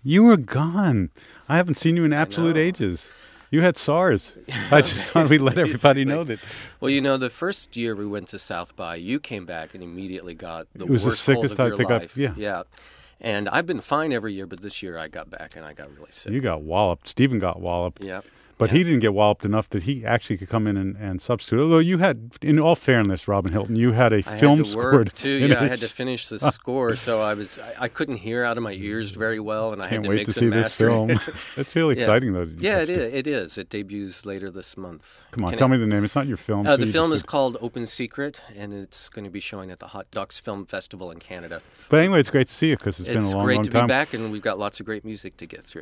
You were gone. I haven't seen you in absolute ages. You had SARS. I just thought we'd let everybody know that. Well, the first year we went to South by, you came back and immediately got the worst cold of your life. Yeah. And I've been fine every year, but this year I got back and I got really sick. You got walloped. Stephen got walloped. Yeah. But he didn't get walloped enough that he actually could come in and substitute. Although you had, in all fairness, Robin Hilton, you had a film scored. I had to finish the score, so I couldn't hear out of my ears very well, and I had to mix and master. Can't wait to see this film. It's really exciting, though. Yeah, it is. It debuts later this month. Come on, tell me the name. It's not your film. The film is called Open Secret, and it's going to be showing at the Hot Ducks Film Festival in Canada. But anyway, it's great to see you because it's been a long, long time. It's great to be back, and we've got lots of great music to get through.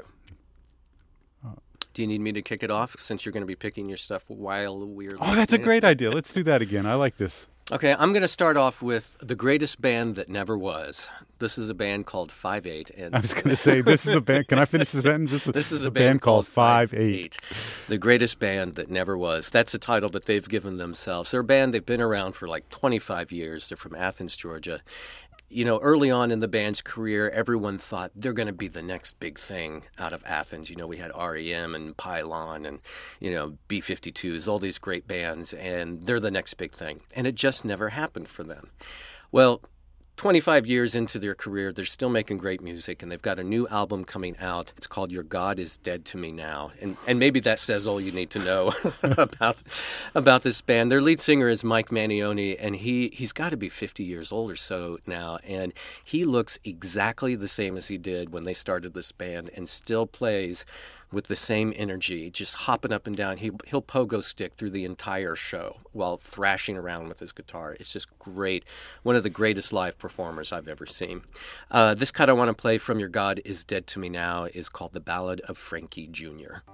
Do you need me to kick it off since you're going to be picking your stuff while we're Oh, that's a great idea. Let's do that again. I like this. Okay, I'm going to start off with the greatest band that never was. This is a band called 5/8. And I was going to say, this is a band. Can I finish the sentence? This is a band called 5/8. The greatest band that never was. That's a title that they've given themselves. They're a band, they've been around for like 25 years. They're from Athens, Georgia. Early on in the band's career, everyone thought they're going to be the next big thing out of Athens. We had REM and Pylon and, B-52s, all these great bands, and they're the next big thing. And it just never happened for them. Well, 25 years into their career, they're still making great music, and they've got a new album coming out. It's called Your God Is Dead to Me Now, and maybe that says all you need to know about this band. Their lead singer is Mike Manione, and he's got to be 50 years old or so now, and he looks exactly the same as he did when they started this band and still plays with the same energy, just hopping up and down. He'll pogo stick through the entire show while thrashing around with his guitar. It's just great. One of the greatest live performers I've ever seen. This cut I want to play from Your God Is Dead to Me Now is called The Ballad of Frankie Jr.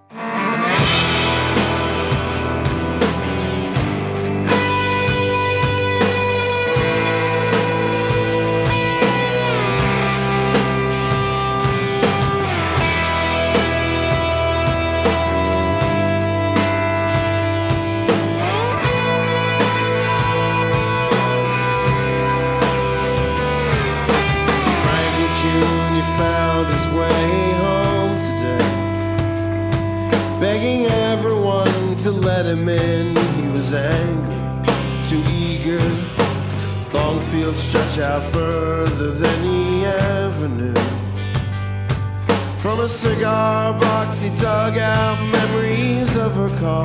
Begging everyone to let him in. He was angry, too eager. Long fields stretch out further than he ever knew. From a cigar box he dug out memories of her call.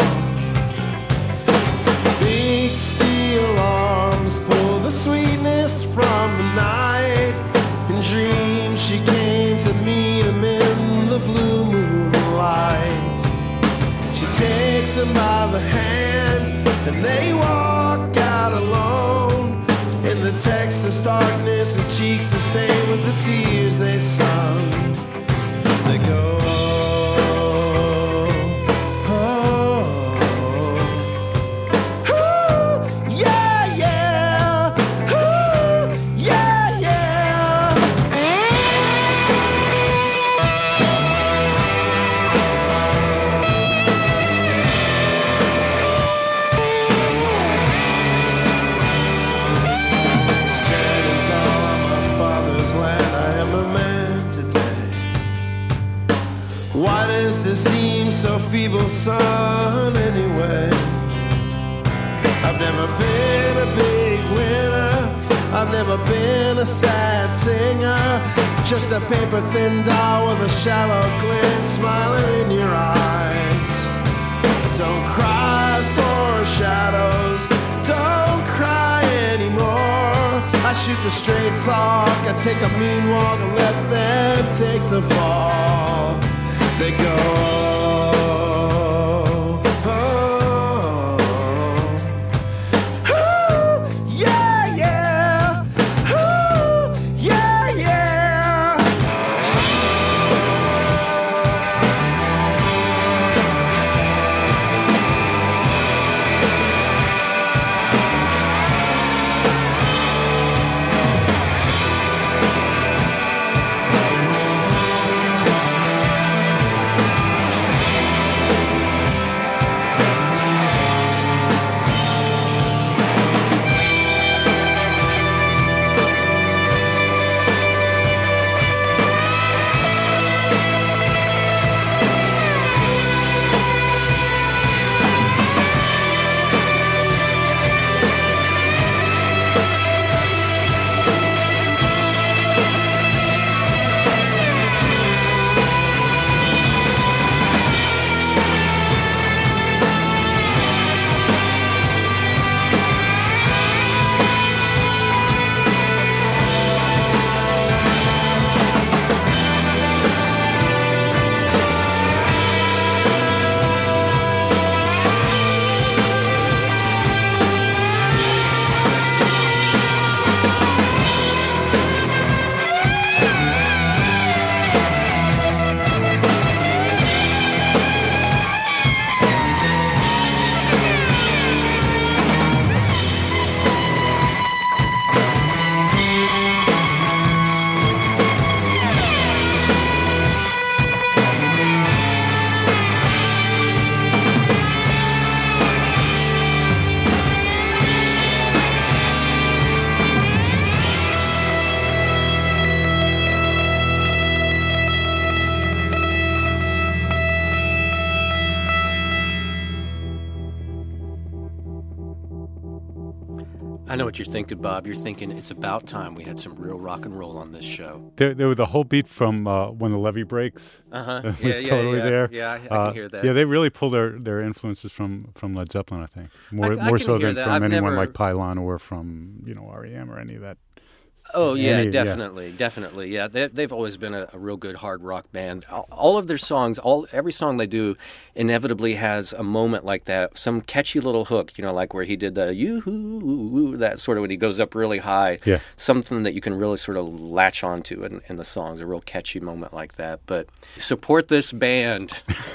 Big steel arms pull the sweetness from the night. In dreams she came to meet him in the blue moonlight. She takes him by the hand and they walk out alone. In the Texas darkness his cheeks are stained with the tears they sung. They go, so feeble, son, anyway. I've never been a big winner, I've never been a sad singer, just a paper-thin doll with a shallow glint smiling in your eyes. Don't cry for shadows, don't cry anymore. I shoot the straight talk, I take a mean walk and let them take the fall. They go, I know what you're thinking, Bob. You're thinking it's about time we had some real rock and roll on this show. There were the whole beat from When the Levee Breaks. Was Totally there. Yeah, I can hear that. Yeah, they really pull their influences from Led Zeppelin, I think. More so than from anyone like Pylon or from REM or any of that. Oh, yeah, definitely. Yeah, they've always been a real good hard rock band. All of their songs, every song they do inevitably has a moment like that, some catchy little hook, like where he did the yoo-hoo, that sort of when he goes up really high. Yeah. Something that you can really sort of latch onto in the songs, a real catchy moment like that. But support this band.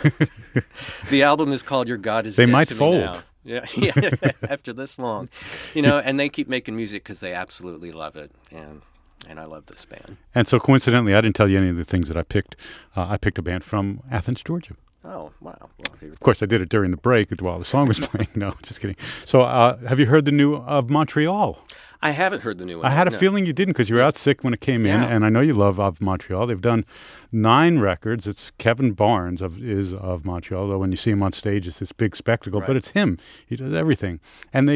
The album is called Your God Is Dead They might to fold. Me Now. Yeah, after this long, and they keep making music because they absolutely love it, and I love this band. And so coincidentally, I didn't tell you any of the things that I picked. I picked a band from Athens, Georgia. Oh, wow. Well, of course, I did it during the break while the song was playing. No, just kidding. So have you heard the new of Montreal? I haven't heard the new one. I had a feeling you didn't because you were out sick when it came in, and I know you love Of Montreal. They've done 9 records. It's Kevin Barnes is of Montreal, though when you see him on stage, it's this big spectacle, but it's him. He does everything. And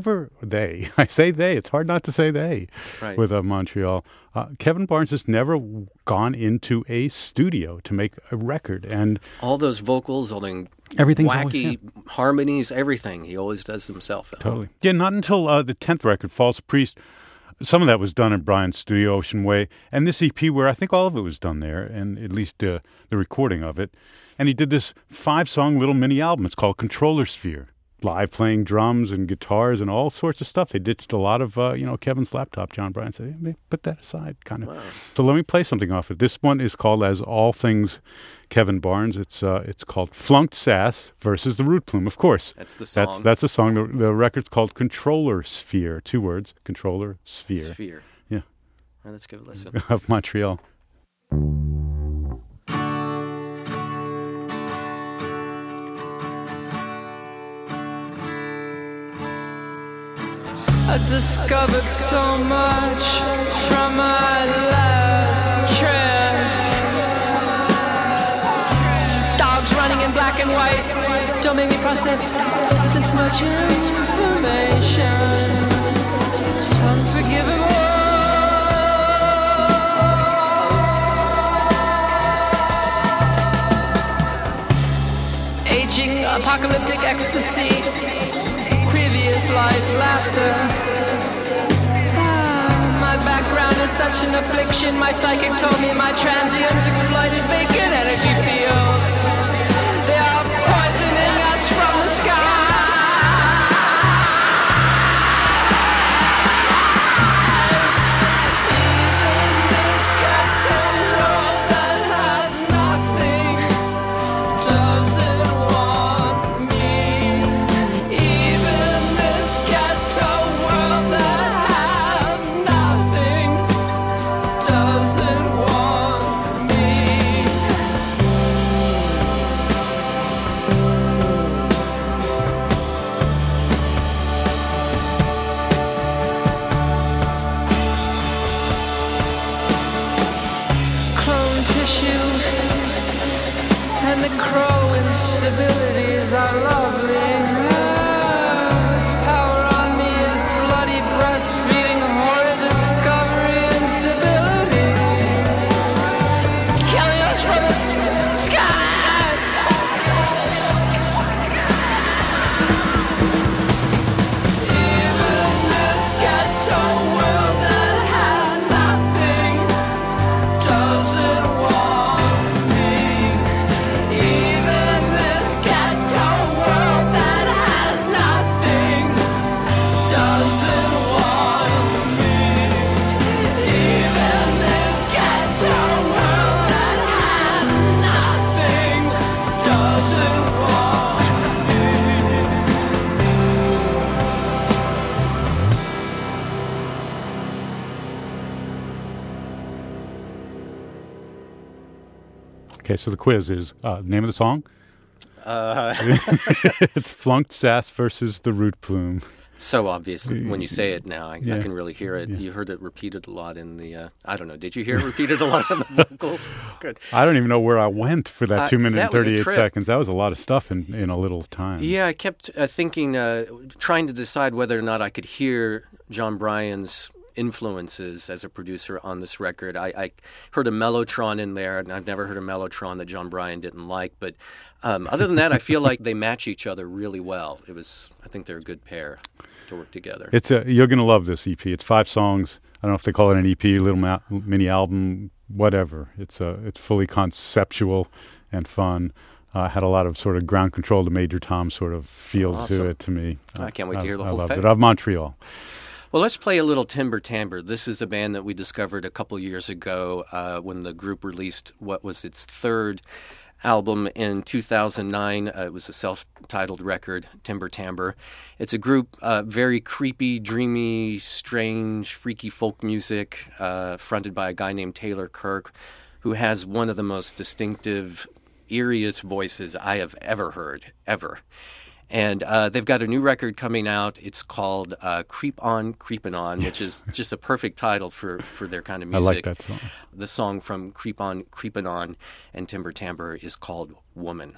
I say they, it's hard not to say they with Of Montreal. Kevin Barnes has never gone into a studio to make a record. And all those vocals, all the wacky harmonies, everything, he always does himself. Totally. Yeah, not until the 10th record, False Priest. Some of that was done in Brian's studio, Ocean Way. And this EP, where I think all of it was done there, and at least the recording of it. And he did this 5-song little mini album. It's called Controller Sphere. Live playing drums and guitars and all sorts of stuff. They ditched a lot of, Kevin's laptop. John Bryan said, hey, put that aside, kind of. Wow. So let me play something off it. This one is called, as all things Kevin Barnes, it's called Flunked Sass versus the Root Plume, of course. That's the song. That's the song. The record's called Controller Sphere. 2 words, Controller Sphere. Sphere. Yeah. All right, let's give it a listen. Of Montreal. I discovered so much from my last trance. Dogs running in black and white. Don't make me process this much information. It's unforgivable. Aging apocalyptic ecstasy. Previous life laughter. My background is such an affliction. My psychic told me my transients exploited vacant energy fields. They are poisoning us from the sky. Even this ghetto world that has nothing doesn't want me. Even this ghetto world that has nothing doesn't want me. Clone tissue and the crow instabilities are lovely. Its power on me is bloody breastfeeding, horrid discovery and stability. Killing us from the sky. Even this ghetto world that has nothing doesn't want me. Even this ghetto world that has nothing doesn't want me. Even this ghetto world that has nothing doesn't want me. Okay, so the quiz is name of the song? It's Flunked Sass versus the Root Plume. So obvious when you say it now. I can really hear it. You heard it repeated a lot in the, I don't know, did you hear it repeated a lot in the vocals? Good. I don't even know where I went for that 2 minutes and that was a 38 trip. seconds. That was a lot of stuff in a little time. Yeah, I kept thinking, trying to decide whether or not I could hear John Bryan's influences as a producer on this record. I heard a Mellotron in there, and I've never heard a Mellotron that John Bryan didn't like. But other than that, I feel like they match each other really well. I think they're a good pair to work together. You're going to love this EP. It's 5 songs. I don't know if they call it an EP, little mini album, whatever. It's fully conceptual and fun. Had a lot of sort of ground control to Major Tom sort of feel to it to me. I can't wait to hear the whole thing. I loved it. Of Montreal. Well, let's play a little Timber Timbre. This is a band that we discovered a couple years ago when the group released what was its 3rd album in 2009. It was a self-titled record, Timber Timbre. It's a group, very creepy, dreamy, strange, freaky folk music, fronted by a guy named Taylor Kirk, who has one of the most distinctive, eeriest voices I have ever heard, ever. And they've got a new record coming out. It's called Creep On, Creepin' On, which is just a perfect title for their kind of music. I like that song. The song from Creep On, Creepin' On and Timber Timbre is called Woman.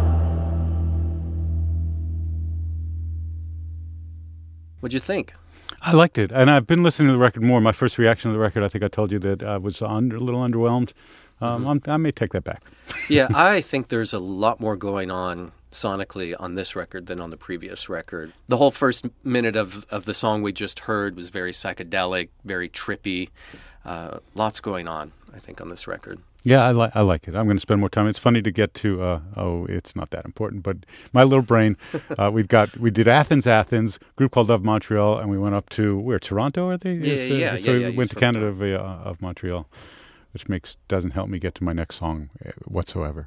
What'd you think? I liked it, and I've been listening to the record more. My first reaction to the record, I think I told you that I was a little underwhelmed. I may take that back. Yeah, I think there's a lot more going on sonically on this record than on the previous record. The whole first minute of the song we just heard was very psychedelic, very trippy. Lots going on, I think, on this record. Yeah, I like it. I'm going to spend more time. It's funny to get to, it's not that important, but my little brain, we did Athens, group called Of Montreal, and we went up to, where, Toronto, are they? So we went to Canada of Montreal, which doesn't help me get to my next song whatsoever.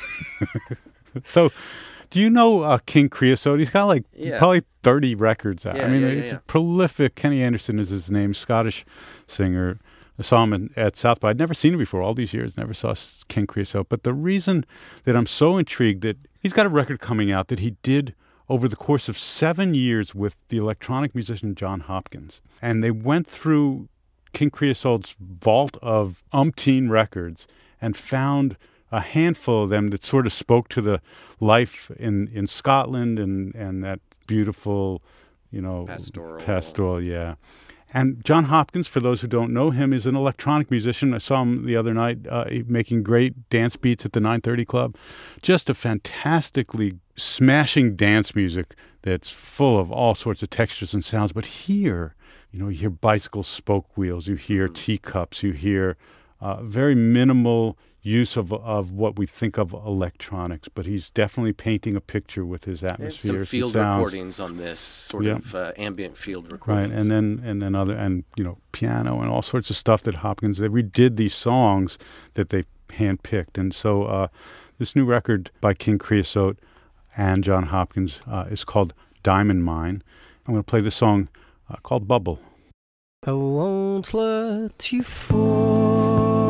So, do you know King Creosote? He's got probably 30 records out. Prolific. Kenny Anderson is his name, Scottish singer. I saw him at South by. I'd never seen him before all these years, never saw King Creosote. But the reason that I'm so intrigued that he's got a record coming out that he did over the course of 7 years with the electronic musician John Hopkins. And they went through King Creosote's vault of umpteen records and found a handful of them that sort of spoke to the life in Scotland and that beautiful, pastoral, yeah. And John Hopkins, for those who don't know him, is an electronic musician. I saw him the other night making great dance beats at the 930 Club. Just a fantastically smashing dance music that's full of all sorts of textures and sounds. But here, you hear bicycle spoke wheels, you hear teacups, you hear very minimal use of what we think of electronics, but he's definitely painting a picture with his atmosphere. Some field recordings on this sort of ambient field recordings, right? And then other piano and all sorts of stuff that Hopkins. They redid these songs that they handpicked, and so this new record by King Creosote and John Hopkins is called Diamond Mine. I'm going to play this song called Bubble. I won't let you fall.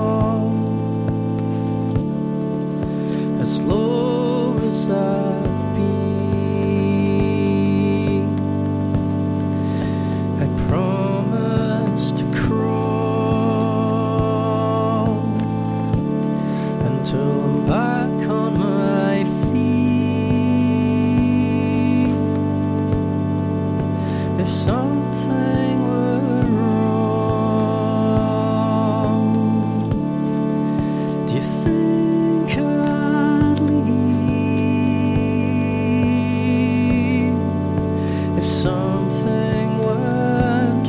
As low as I've been, I promise to crawl until I'm back on my feet. If something were wrong, do you think something went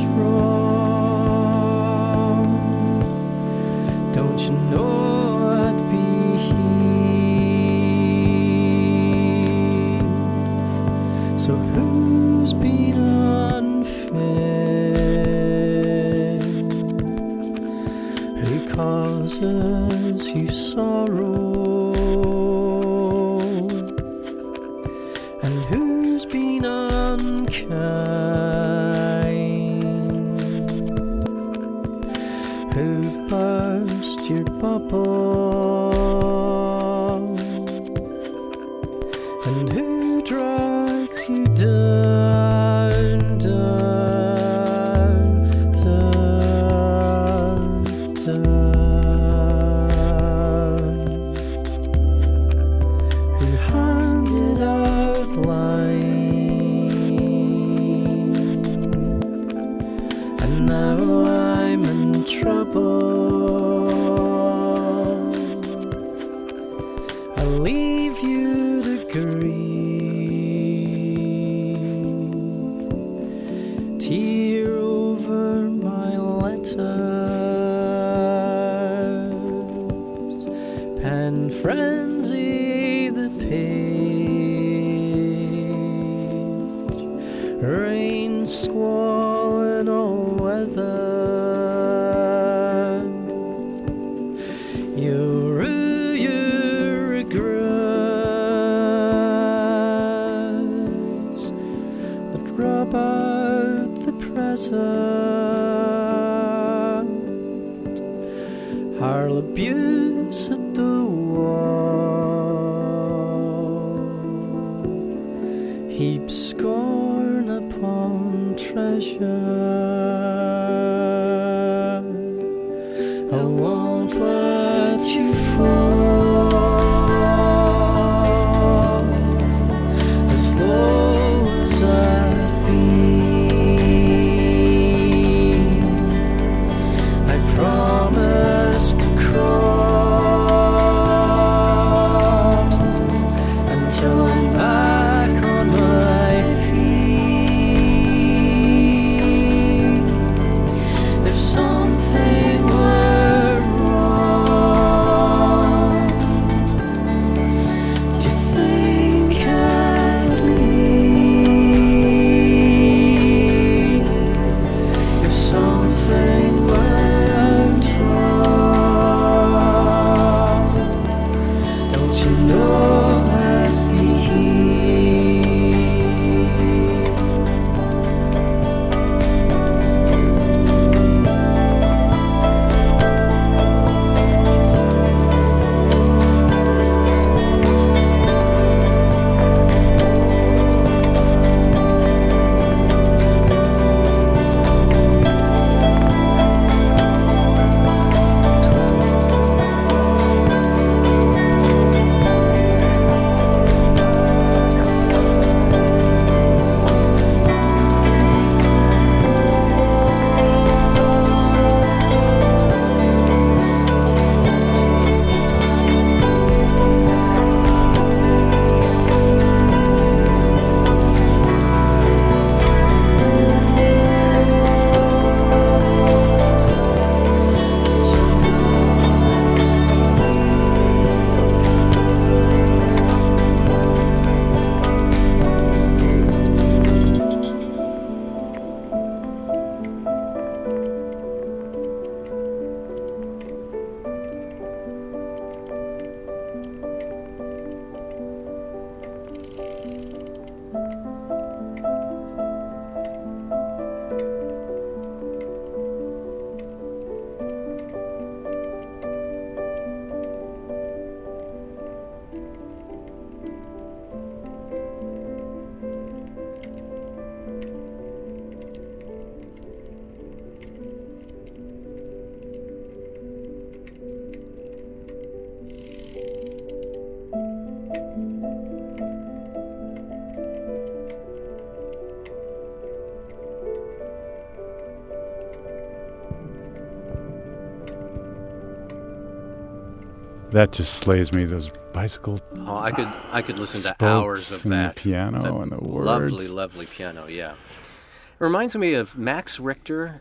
wrong? Don't you know I'd be here? So who's been unfair? Who causes you sorrow? And who's been unkind? Who've burst your bubble? And who drags you down, down, down, down? Who handed out lines? And now I'm in trouble. I'll leave you to grieve. Tear over my letters. Pen frenzy the page. Rain squall in all weather. You rue your regrets that rub out the present. Hurl abuse at the wall. Heap scorn upon treasure. I won't let you fall. As low as I've been, you know I'd be here. That just slays me. Those bicycle. Oh, I could listen to spokes hours of and the that. piano That and the words. Lovely, lovely piano. Yeah, it reminds me of Max Richter.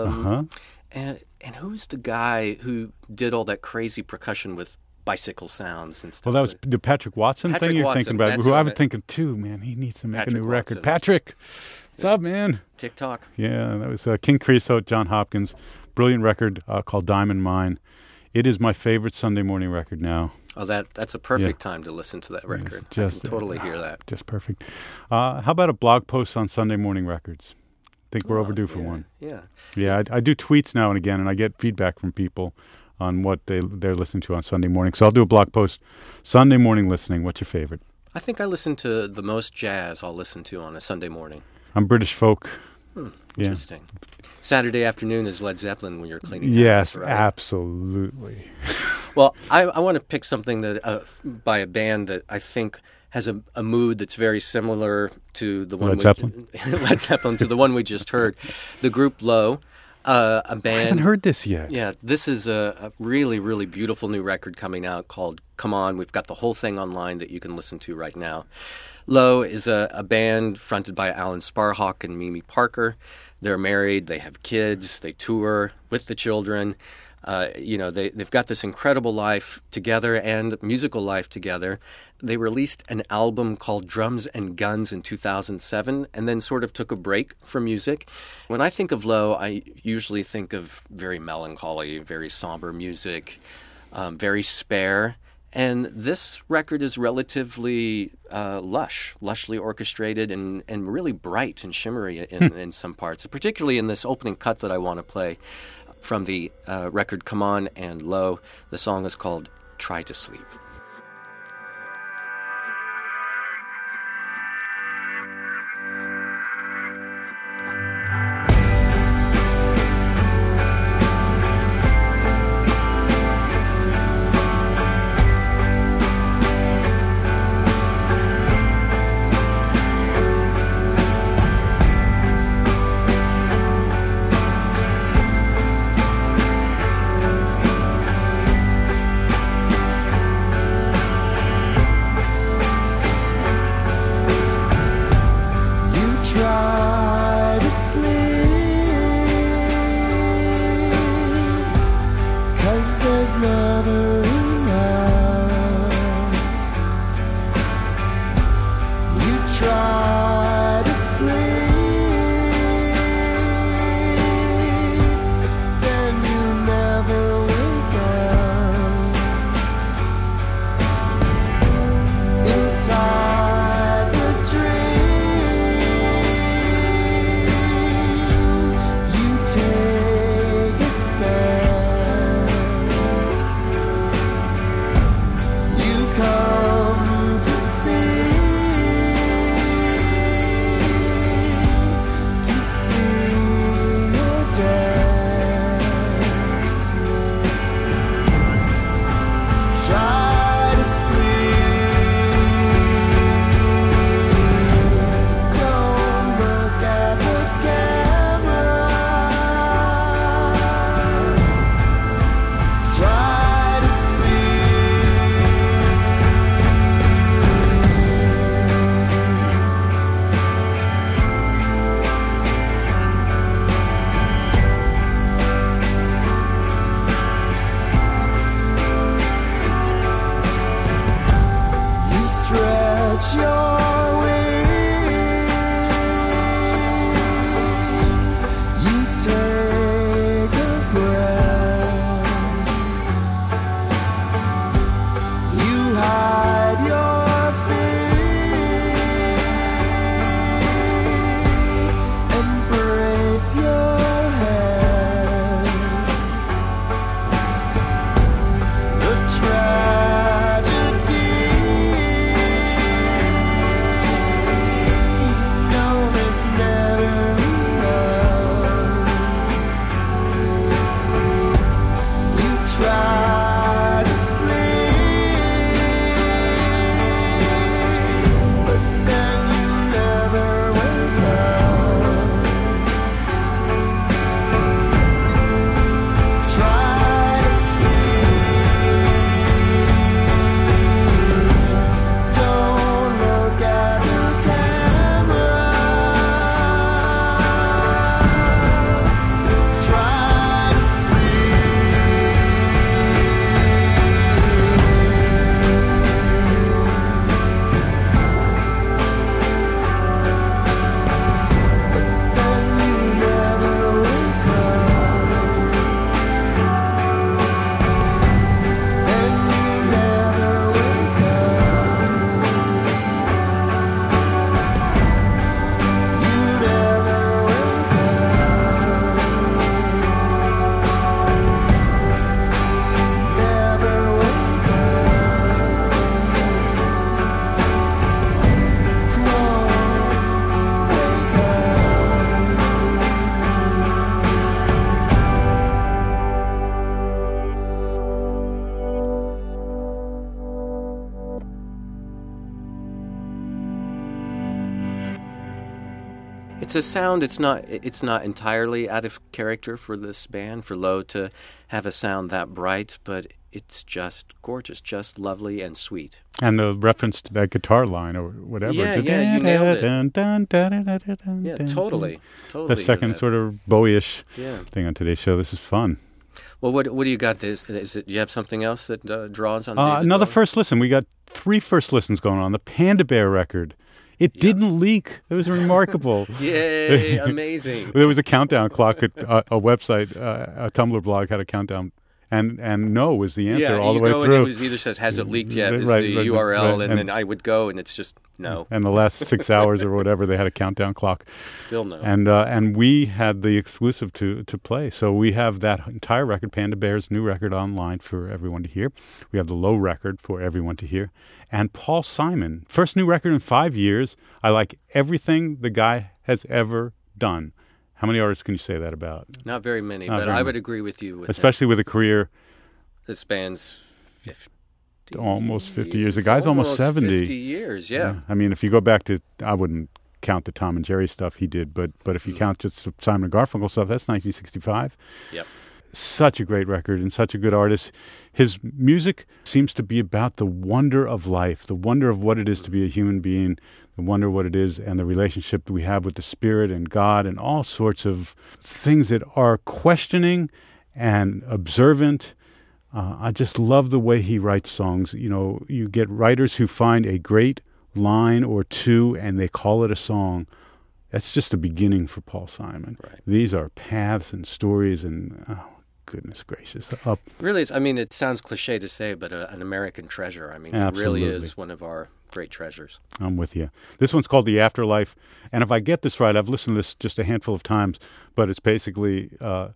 And who's the guy who did all that crazy percussion with bicycle sounds and stuff? Well, that was the Patrick Watson Patrick thing you're Watson, thinking about. that's Who what I I was meant. thinking too. Man, he needs to make Patrick a new record. Watson. Patrick, what's up, man? TikTok. Yeah, that was King Creosote, John Hopkins. Brilliant record called Diamond Mine. It is my favorite Sunday morning record now. Oh, that's a perfect time to listen to that record. I can totally hear that. Just perfect. How about a blog post on Sunday morning records? I think we're overdue for one. Yeah. Yeah, I do tweets now and again, and I get feedback from people on what they're listening to on Sunday morning. So I'll do a blog post. Sunday morning listening, what's your favorite? I think I listen to the most jazz I'll listen to on a Sunday morning. I'm British folk. Interesting. Saturday afternoon is Led Zeppelin when you're cleaning Yes, house, right? absolutely. Well, I want to pick something that by a band that I think has a mood that's very similar to the one Led Zeppelin? Led Zeppelin, to the one we just heard. The group Low, a band. I haven't heard this yet. Yeah, this is a really, really beautiful new record coming out called Come On. We've got the whole thing online that you can listen to right now. Low is a band fronted by Alan Sparhawk and Mimi Parker. They're married, they have kids, they tour with the children. They've got this incredible life together and musical life together. They released an album called Drums and Guns in 2007 and then sort of took a break from music. When I think of Low, I usually think of very melancholy, very somber music, very spare. And this record is relatively lushly orchestrated and really bright and shimmery in some parts, particularly in this opening cut that I want to play from the record Come On and Low. The song is called Try to Sleep. your wings, you take a breath, you hide your feet, embrace your head. The tragedy known as never enough. You try to sleep, but then you never wake up. Try to sleep. Don't look at the camera. Try to sleep. Then you never wake up. And you never wake up. You never wake up. Never wake up. Come on, wake up. It's a sound. It's not entirely out of character for this band, for Low to have a sound that bright, but it's just gorgeous, just lovely and sweet. And the reference to that guitar line or whatever. Yeah, you nailed it. Yeah, Yeah, totally. The second sort of Bowie-ish Yeah. thing on today's show. This is fun. Well, what do you got? Do you have something else that draws on David Another Bowie? first listen. We got 3 first listens going on. The Panda Bear record. It didn't leak. It was remarkable. Yay, amazing. There was a countdown clock at a website, a Tumblr blog had a countdown, and no was the answer all the way you go through. and it either says, has it leaked yet, is Right, the right, URL, right, and then I would go, and it's just no, And the last 6 hours or whatever, they had a countdown clock. still no. And we had the exclusive to play. So we have that entire record, Panda Bear's new record, online for everyone to hear. We have the Low record for everyone to hear. And Paul Simon, first new record in 5 years. I like everything the guy has ever done. How many artists can you say that about? Not very many, Not but very I many. would agree with you. With Especially with a career this spans 50, almost 50 years. The guy's almost 70. 50 years, yeah. I mean, if you go back to, I wouldn't count the Tom and Jerry stuff he did, but if you count just the Simon and Garfunkel stuff, that's 1965. Yep. Such a great record and such a good artist. His music seems to be about the wonder of life, the wonder of what it is to be a human being, the wonder of what it is, and the relationship that we have with the Spirit and God and all sorts of things that are questioning and observant. I just love the way he writes songs. You know, you get writers who find a great line or two and they call it a song. That's just the beginning for Paul Simon. Right. These are paths and stories and, oh, goodness gracious. Really, it sounds cliche to say, but an American treasure. I mean, Absolutely. It really is one of our great treasures. I'm with you. This one's called The Afterlife. And if I get this right, I've listened to this just a handful of times, but it's basically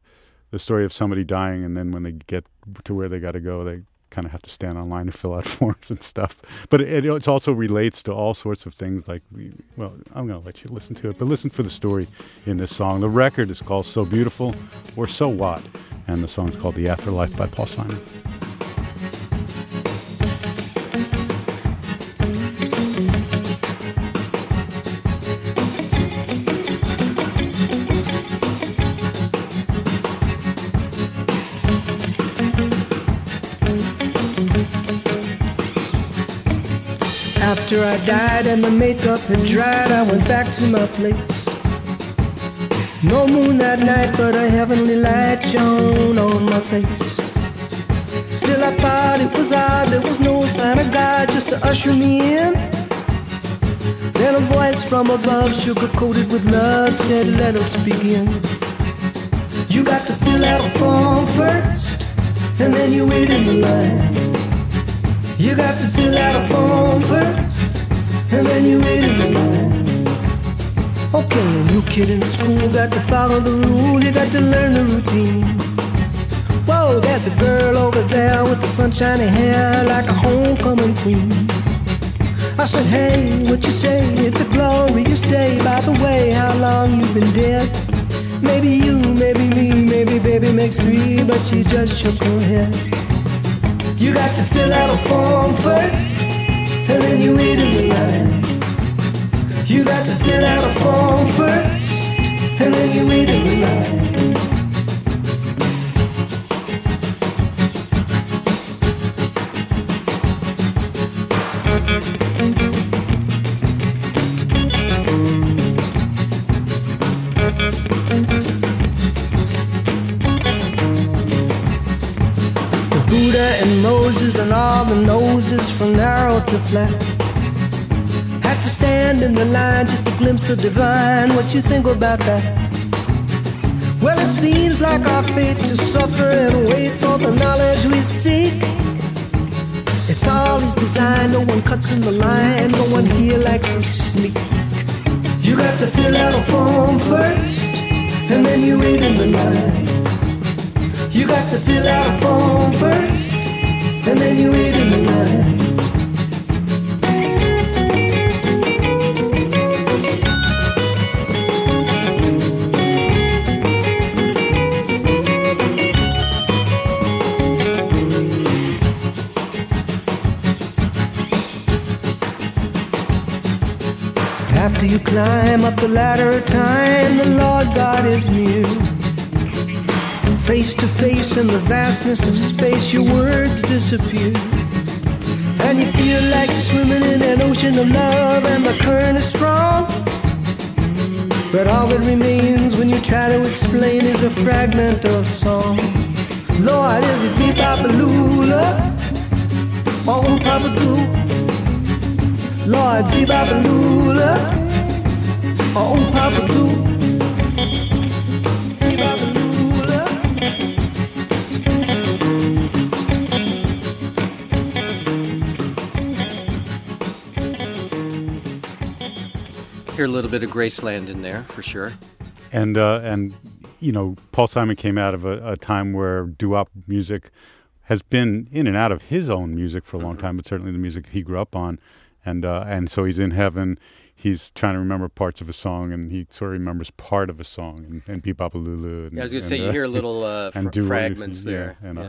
the story of somebody dying, and then when they get to where they got to go, they kind of have to stand online and fill out forms and stuff. But it also relates to all sorts of things like, well, I'm going to let you listen to it, but listen for the story in this song. The record is called So Beautiful or So What, and the song's called The Afterlife by Paul Simon. After I died and the makeup had dried, I went back to my place. No moon that night, but a heavenly light shone on my face. Still I thought it was odd, there was no sign of God just to usher me in. Then a voice from above, sugar-coated with love, said, let us begin. You got to fill out a form first, and then you wait in the line. You got to fill out a form first, and then you wait in the line. Okay, a new kid in school, got to follow the rule, you got to learn the routine. Whoa, there's a girl over there with the sunshiny hair like a homecoming queen. I said, hey, what you say? It's a glorious day. By the way, how long you been dead? Maybe you, maybe me, maybe baby makes three, but she just shook her head. You got to fill out a form first, and then you wait in the line. You got to fill out a form first, and then you wait in the line. Buddha and Moses and all the noses from narrow to flat had to stand in the line just to glimpse the divine. What you think about that? Well, it seems like our fate to suffer and wait for the knowledge we seek. It's all his design, no one cuts in the line, no one here likes to sneak. You got to fill out a form first, and then you wait in the line. You got to fill out a form first, and then you wait in the line. After you climb up the ladder of time, the Lord God is near. Face to face in the vastness of space, your words disappear. And you feel like you're swimming in an ocean of love, and the current is strong. But all that remains when you try to explain is a fragment of song. Lord, is it bee-bop-a-lula, or oom-papa-doo? Lord, bee-bop-a-lula, or oom-papa-doo? Bee-bop-a-lula. Hear a little bit of Graceland in there, for sure. And you know, Paul Simon came out of a time where doo-wop music has been in and out of his own music for a long time, but certainly the music he grew up on. And so he's in heaven. He's trying to remember parts of a song, and he sort of remembers part of a song, and Bee-Bop-a-Lulu. Yeah, I was going to say, you hear little fragments there. And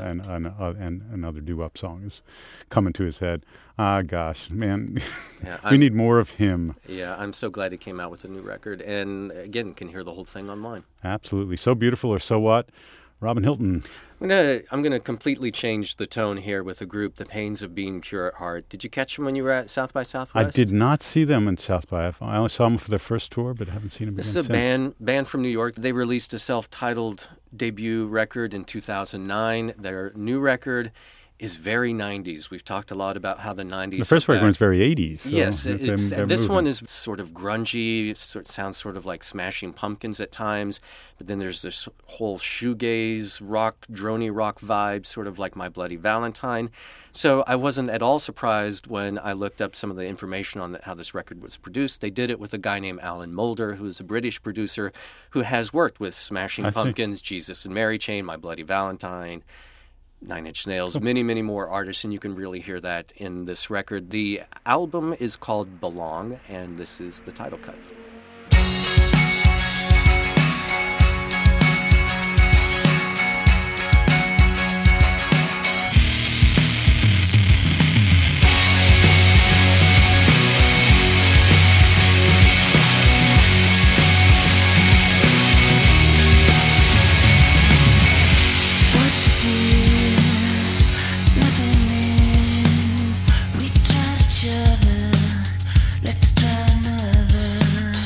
another doo-wop song is coming to his head. Ah, gosh, man, we need more of him. Yeah, I'm so glad he came out with a new record, and again, can hear the whole thing online. Absolutely. So Beautiful or So What? Robin Hilton. I'm gonna completely change the tone here with a group, The Pains of Being Pure at Heart. Did you catch them when you were at South by Southwest? I did not see them in South by. I only saw them for their first tour, but haven't seen them again since. This is a band from New York. They released a self-titled debut record in 2009. Their new record is very 90s. We've talked a lot about how the 90s... The first record was very 80s. So yes, this one is sort of grungy. It sounds sort of like Smashing Pumpkins at times. But then there's this whole shoegaze, rock, droney rock vibe, sort of like My Bloody Valentine. So I wasn't at all surprised when I looked up some of the information on how this record was produced. They did it with a guy named Alan Moulder, who's a British producer who has worked with Smashing Pumpkins, Jesus and Mary Chain, My Bloody Valentine, Nine Inch Nails, many, many more artists, and you can really hear that in this record. The album is called Belong, and this is the title cut. Let's try another.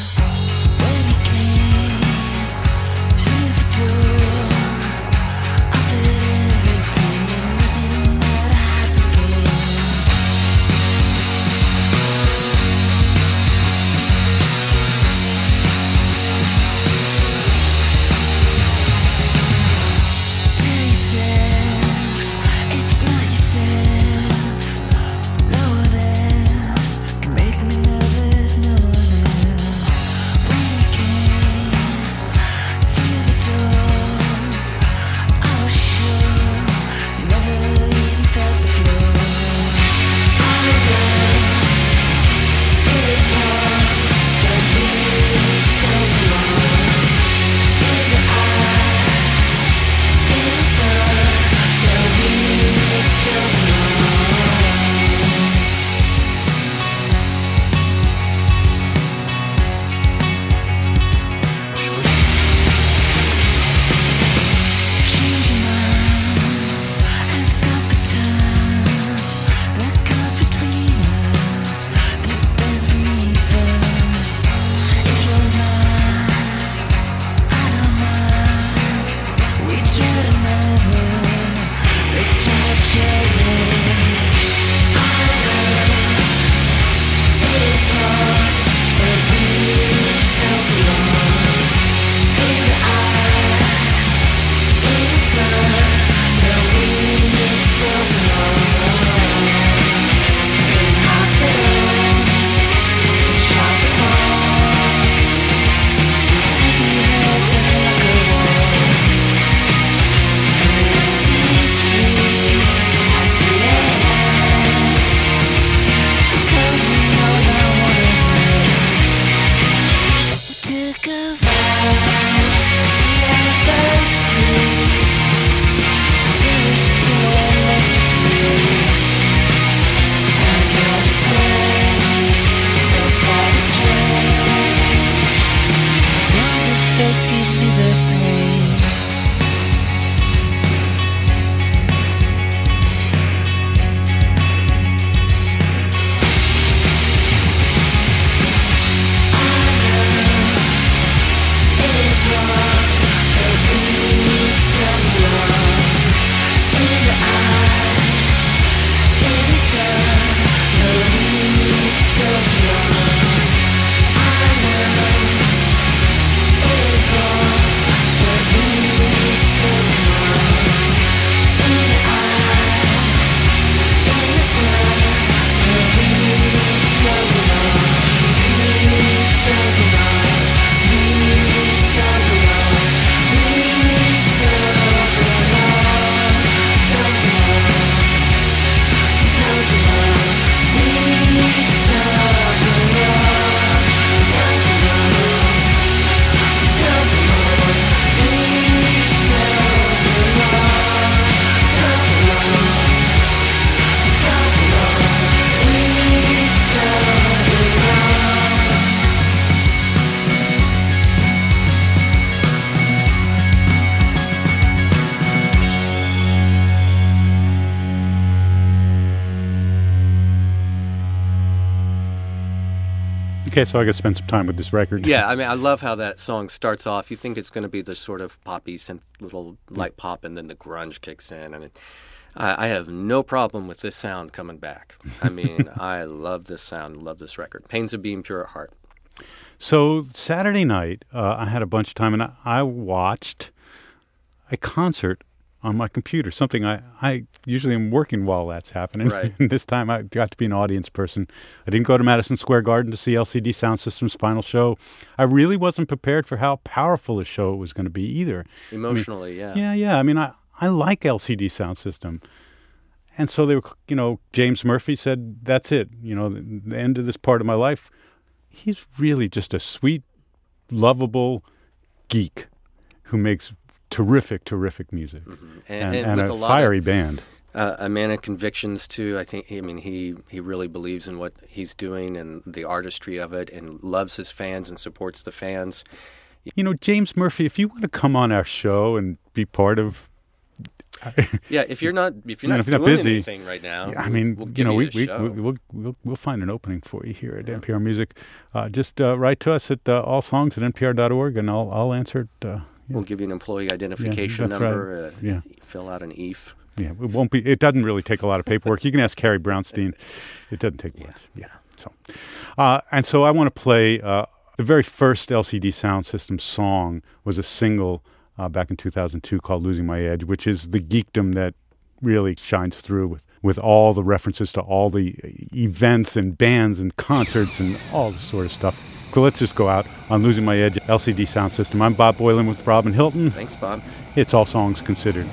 Okay, so I got to spend some time with this record. Yeah, I mean, I love how that song starts off. You think it's going to be the sort of poppy synth, little light pop, and then the grunge kicks in. And I have no problem with this sound coming back. I mean, I love this sound, love this record. Pains of Being Pure at Heart. So Saturday night, I had a bunch of time, and I watched a concert on my computer, something I usually am working while that's happening. Right. And this time I got to be an audience person. I didn't go to Madison Square Garden to see LCD Sound System's final show. I really wasn't prepared for how powerful a show it was going to be either. Emotionally, yeah. Yeah. I mean, I like LCD Sound System. And so they were, James Murphy said, that's it. The end of this part of my life. He's really just a sweet, lovable geek who makes terrific music. Mm-hmm. And with a fiery band. A man of convictions, too. He really believes in what he's doing and the artistry of it and loves his fans and supports the fans. James Murphy, if you want to come on our show and be part of... Yeah, if you're not doing busy, anything right now, yeah, I mean, we'll find an opening for you here at NPR Music. Just write to us at allsongs@npr.org, and I'll answer it. We'll give you an employee identification number. Right. Fill out an EIF. Yeah, it won't be. It doesn't really take a lot of paperwork. You can ask Carrie Brownstein. It doesn't take much. Yeah. So I want to play the very first LCD Sound System song was a single back in 2002 called "Losing My Edge," which is the geekdom that really shines through with all the references to all the events and bands and concerts and all this sort of stuff. So let's just go out on Losing My Edge, LCD Sound System. I'm Bob Boilen with Robin Hilton. Thanks, Bob. It's All Songs Considered.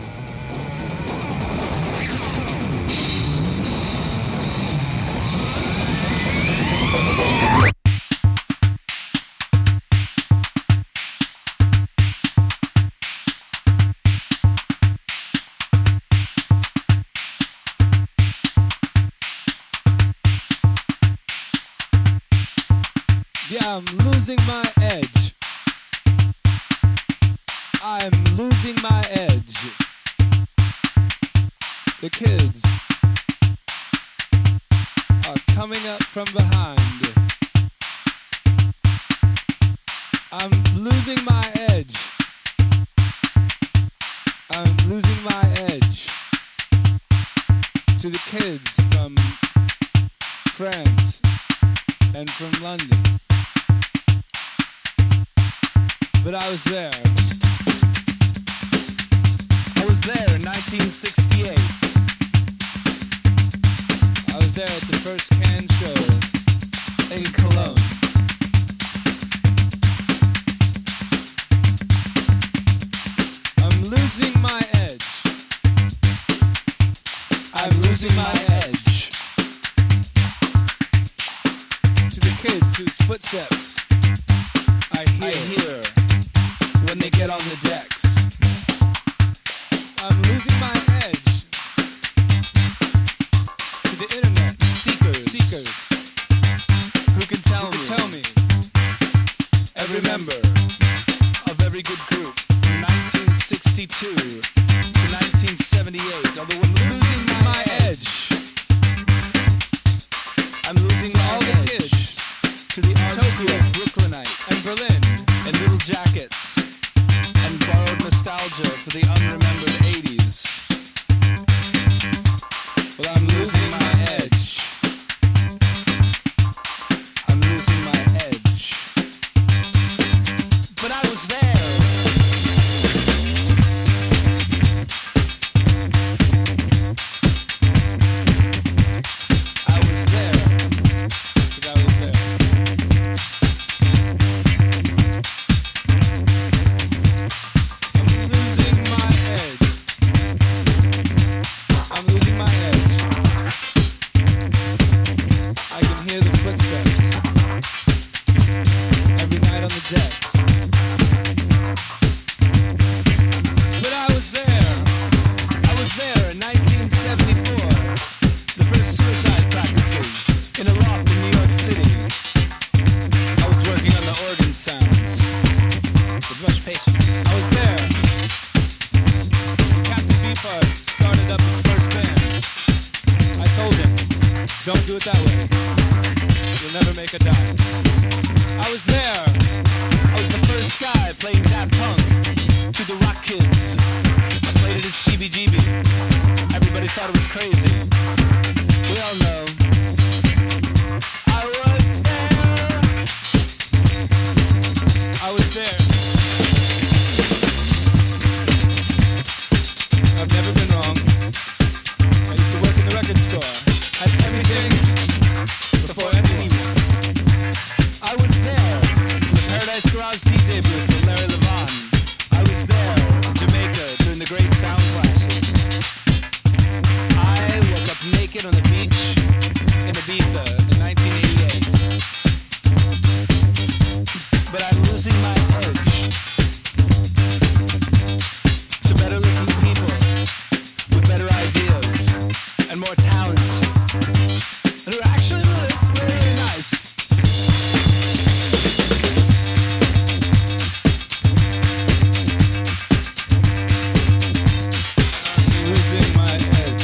Yeah, I'm losing my edge. I'm losing my edge. The kids are coming up from behind. I'm losing my edge. I'm losing my edge to the kids from France and from London. But I was there. I was there in 1968. I was there at the first Cannes show in Cologne. I'm losing my edge. I'm losing my edge to the kids whose footsteps I hear when they get on the decks. I'm losing my edge to the internet seekers who can tell me every member of every good group from 1962 to 1978. Although I'm losing my edge, I'm losing all the kids to the Tokyo Brooklynites and Berlin and Little Jackets and borrowed nostalgia for the unremembered 80s. Well, I'm losing my edge. I'm losing my edge. But I was there. I was there. But I was there. I'm losing my edge. I'm losing my edge. I can hear the footsteps every night on the decks. But I was there. I was there in 1974. The first suicide practices in a loft in New York City. I was working on the organ sounds with much patience. I was there. Captain Beefheart started up his first band. I told him, don't do it that way. You'll never make a dime. I was there. I was the first guy playing Daft Punk to the Rock Kids. I played it at CBGB. Everybody thought it was crazy. We all know. I was there. I was there. I've never been wrong. I used to work in the record store. Had everything before anyone. I was there in the Paradise Garage DJ booth with Larry Levan. I was there in Jamaica during the great sound clashes. I woke up naked on the beach in Ibiza in 1988. But I'm losing my edge to better looking people with better ideas and more talent. And who are actually really, really nice. Losing my edge.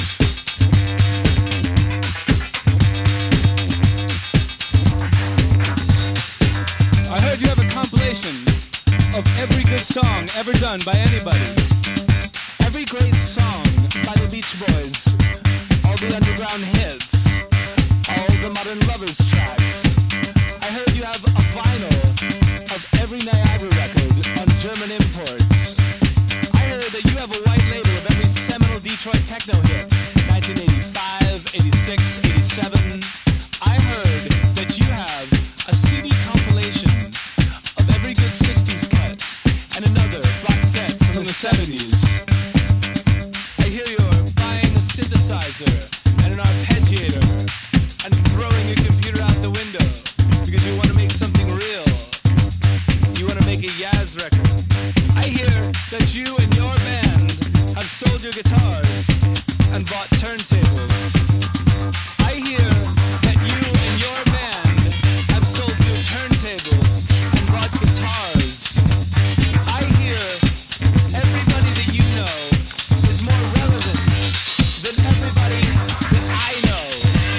I heard you have a compilation of every good song ever done by anybody. Every great song by the Beach Boys. All the underground hits. All the Modern Lovers tracks. I heard you have a vinyl of every Niagara record on German imports. I heard that you have a white label of every seminal Detroit techno hit. 1985, 86, 87. I heard that you have a CD compilation of every good 60s cut and another box set from the 70s. I hear you're buying a synthesizer and an arpeggiator and throwing your computer out the window because you want to make something real. You want to make a Yaz record. I hear that you and your band have sold your guitars and bought turntables. I hear that you and your band have sold your turntables and bought guitars. I hear everybody that you know is more relevant than everybody that I know.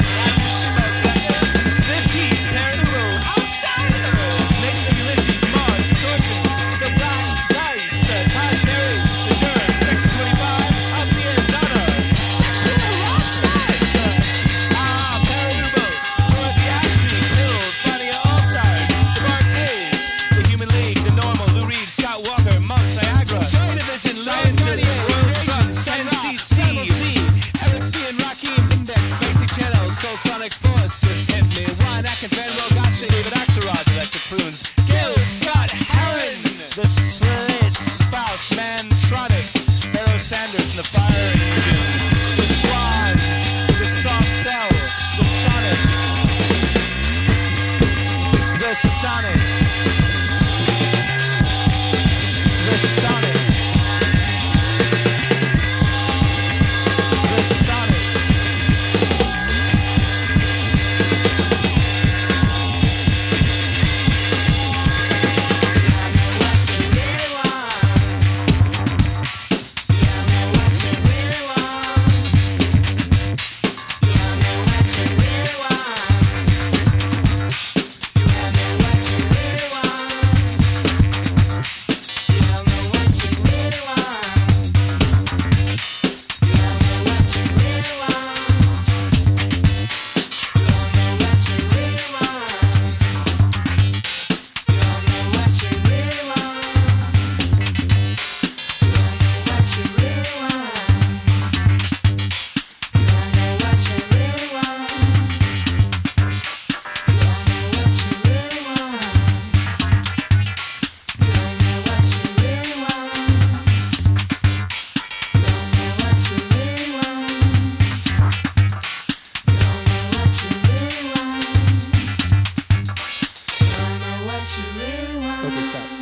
This heat, tearing the room, outside of the room. Next to Ulysses, Mars, Thornton, the Black Dice, Todd Terry, The Turn, Section 25, up the Arizona, Section Rock Track, Perry Boat, Dorothy Ashby, Hills, Fania All-Stars, The Barcades, The Human League, The Normal, Lou Reed, Scott Walker, Monks, Niagara, Joy Division, Scientist, Royal Crux, NCC, Eric B. and Rakim, Index, Basic Channel, Soul Sonic Force, Just Hit Me, Juan Atkins, Van Roll, Gotcha, David Axelrod, Electric Prunes, Gil, Scott, Heron, The Slits, Faust, Mantronics, Barrow Sanders, and the Fire Engines, The Swans, The Soft Cell, The Sonic, The Sonic, The Sonic, The Sonic. Okay, stop.